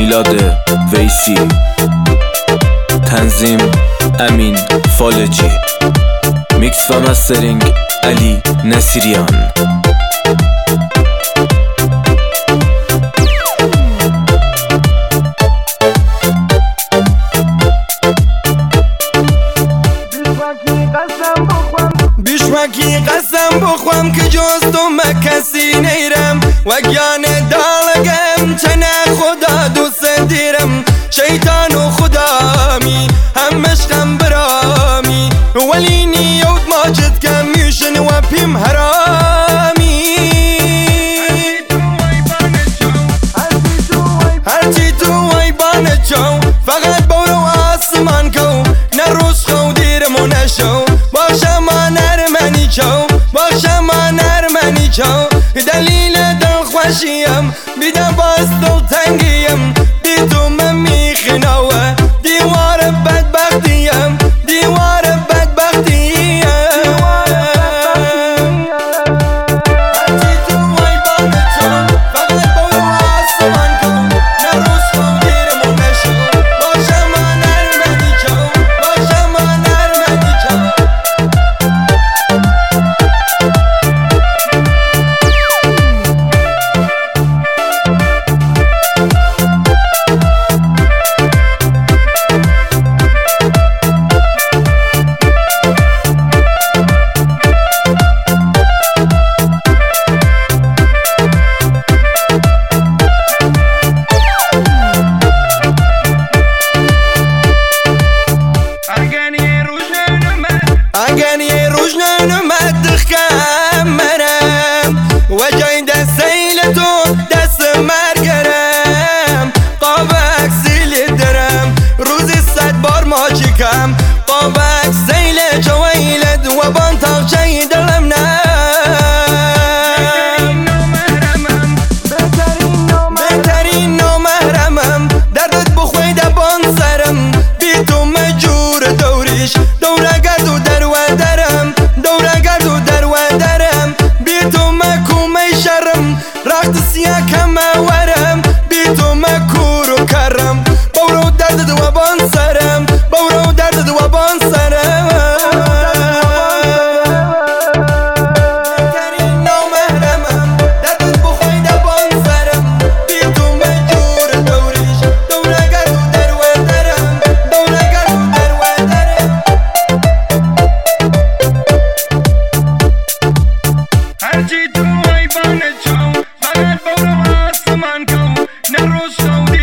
میلاد ویسی، تنظیم امین فالجی، میکس و مسترینگ علی نصیریان. بیشوکی قسم بخوام که جز تو من کسی نیرم، وگیان دالگم چنه خدا دوست دیرم. شیطان و خدامی هم مشقم برامی، ولی نیود ماجد کم میشن و پیم حرامی. هرچی تو ویبان چو فقط برو آسمان کو، نروش خو دیرم و نشو باشم نرمنی چو، باشم نرمنی چو. دلیل دل خوشیم بیدم باز دل تنگیم، بی تو من میخنوه دیوار بدبختیم، دیوار بدبختیم. هرچی تو ویبان چو فقط برو آسمان کو، نروش خو دیرم و نشو باشم نرمنی چو، باشم نرمنی چو. اگر یه روزنه اومد خمرم و جای دست سیل تو دست مرگرم، قابک سیل درم روزی 100 بار ما چیکم، قابک سیل چویلد و بانتاق چای دلم نه. بهترین نامحرمم دردت بخوی دبان سرم، بی تو مجور دوریش دوره گرد و درم، دوره گرد و درم. بی تو مکومه شرم رخت سیاه کمه ورم، بی تو مکور و کرم بورو درد و بان سرم، بورو درد و بان سرم. بهترین نامحرمم دردت بخوی دبان سرم، بی تو مجور دوریش دوره گرد و درم، دوره گرد و درم. هرچی تو ویبان چو فقط برو آسمان کو، نروش خو